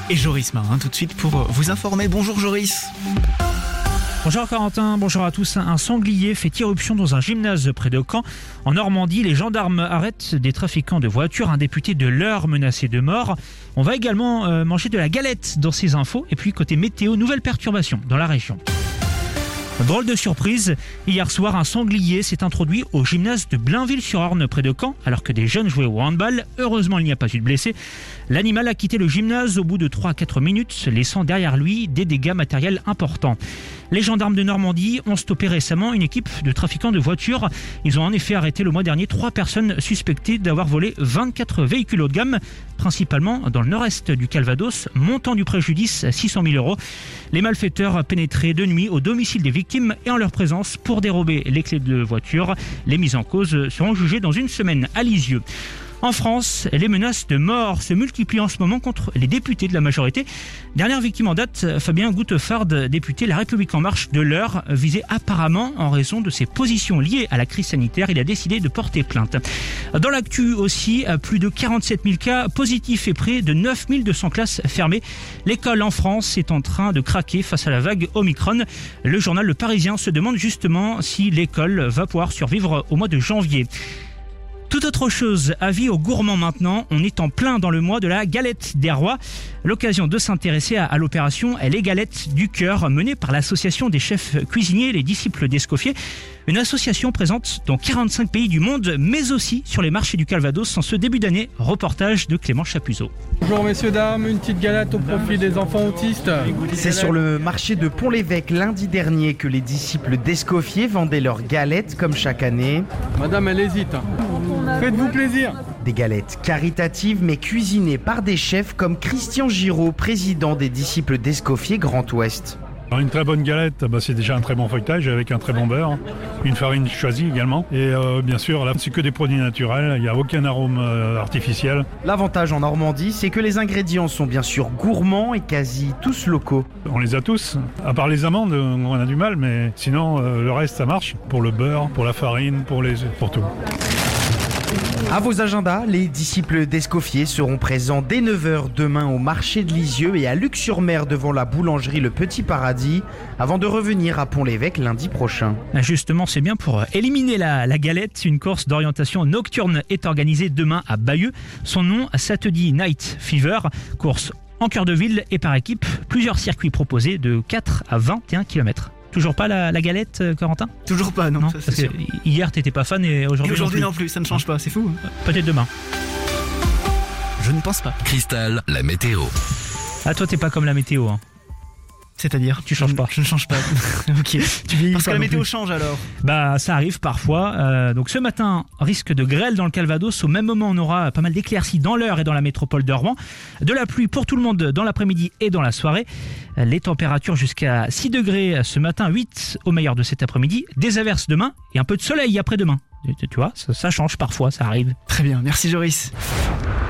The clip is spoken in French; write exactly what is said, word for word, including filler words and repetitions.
Et Joris Marin tout de suite pour vous informer. Bonjour Joris. Bonjour Corentin, bonjour à tous. Un sanglier fait irruption dans un gymnase près de Caen. En Normandie, les gendarmes arrêtent des trafiquants de voitures, un député de l'Eure menacé de mort. On va également euh, manger de la galette dans ces infos. Et puis côté météo, nouvelle perturbation dans la région. Drôle de surprise, hier soir un sanglier s'est introduit au gymnase de Blainville-sur-Orne près de Caen alors que des jeunes jouaient au handball. Heureusement il n'y a pas eu de blessés. L'animal a quitté le gymnase au bout de trois à quatre minutes, laissant derrière lui des dégâts matériels importants. Les gendarmes de Normandie ont stoppé récemment une équipe de trafiquants de voitures. Ils ont en effet arrêté le mois dernier trois personnes suspectées d'avoir volé vingt-quatre véhicules haut de gamme, principalement dans le nord-est du Calvados, montant du préjudice à six cent mille euros. Les malfaiteurs pénétraient de nuit au domicile des victimes et en leur présence pour dérober les clés de voiture. Les mises en cause seront jugées dans une semaine à Lisieux. En France, les menaces de mort se multiplient en ce moment contre les députés de la majorité. Dernière victime en date, Fabien Gouttefard, député La République En Marche de l'Eure, visé apparemment en raison de ses positions liées à la crise sanitaire. Il a décidé de porter plainte. Dans l'actu aussi, plus de quarante-sept mille cas positifs et près de neuf mille deux cents classes fermées. L'école en France est en train de craquer face à la vague Omicron. Le journal Le Parisien se demande justement si l'école va pouvoir survivre au mois de janvier. Tout autre chose, avis aux gourmands maintenant, on est en plein dans le mois de la galette des rois. L'occasion de s'intéresser à, à l'opération Les Galettes du Cœur, menée par l'association des chefs cuisiniers, les disciples d'Escoffier. Une association présente dans quarante-cinq pays du monde, mais aussi sur les marchés du Calvados en ce début d'année. Reportage de Clément Chapuzot. Bonjour messieurs, dames, une petite galette au profit des enfants autistes. C'est sur le marché de Pont-l'Évêque lundi dernier que les disciples d'Escoffier vendaient leurs galettes comme chaque année. Madame, elle hésite. Faites-vous plaisir. Des galettes caritatives mais cuisinées par des chefs comme Christian Giraud, président des disciples d'Escoffier Grand Ouest. Alors une très bonne galette, bah c'est déjà un très bon feuilletage avec un très bon beurre, une farine choisie également. Et euh, bien sûr, là, c'est que des produits naturels, il n'y a aucun arôme euh, artificiel. L'avantage en Normandie, c'est que les ingrédients sont bien sûr gourmands et quasi tous locaux. On les a tous, à part les amandes, on a du mal, mais sinon euh, le reste ça marche. Pour le beurre, pour la farine, pour, les, pour tout. À vos agendas, les disciples d'Escoffier seront présents dès neuf heures demain au marché de Lisieux et à Luc-sur-Mer devant la boulangerie Le Petit Paradis, avant de revenir à Pont-l'Évêque lundi prochain. Justement, c'est bien pour éliminer la, la galette. Une course d'orientation nocturne est organisée demain à Bayeux. Son nom, Saturday Night Fever, course en cœur de ville et par équipe. Plusieurs circuits proposés de quatre à vingt et un kilomètres. Toujours pas la, la galette, Corentin ? Toujours pas, non, non ça, c'est parce sûr. que hier t'étais pas fan et aujourd'hui, et aujourd'hui non, non plus, ça ne change pas, c'est fou. Peut-être demain. Je ne pense pas. Cristal, la météo. Ah, toi t'es pas comme la météo, hein. C'est-à-dire ? Tu changes pas. Je ne change pas. Ok. Tu vieillis Parce pas que la non météo plus. change alors. Bah ça arrive parfois. Euh, donc ce matin, risque de grêle dans le Calvados. Au même moment, on aura pas mal d'éclaircies dans l'Eure et dans la métropole de Rouen. De la pluie pour tout le monde dans l'après-midi et dans la soirée. Les températures jusqu'à six degrés ce matin, huit au meilleur de cet après-midi. Des averses demain et un peu de soleil après-demain. Tu vois, ça, ça change parfois, ça arrive. Très bien, merci Joris.